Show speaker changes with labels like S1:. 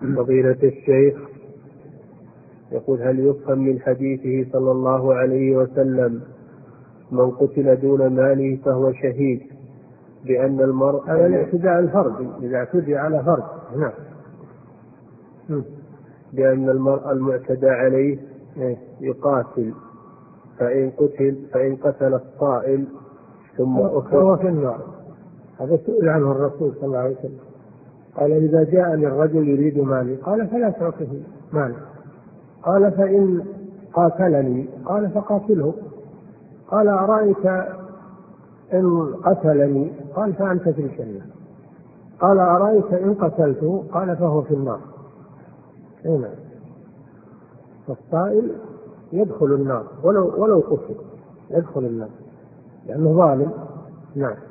S1: فضيلة الشيخ يقول: هل يفهم من حديثه صلى الله عليه وسلم من قتل دون ماله فهو شهيد بأن المرء
S2: هذا الاعتداء الفردي إذا اعتدي على فرد؟ نعم.
S1: بأن المرء المعتدى عليه يقاتل فإن قتل الطائل ثم
S2: فهو في النار. هذا سئل عنه الرسول صلى الله عليه وسلم، قال: إذا جاء للرجل يريد مالي قال: فلا تعطه مالي. قال: فإن قاتلني قال: فقاتله. قال: أرأيت إن قتلني قال: فأنت في الجنة. قال: أرأيت إن قتلته قال: فهو في النار. هنا فالطائل يدخل النار ولو قتل يدخل النار لأنه ظالم. نعم.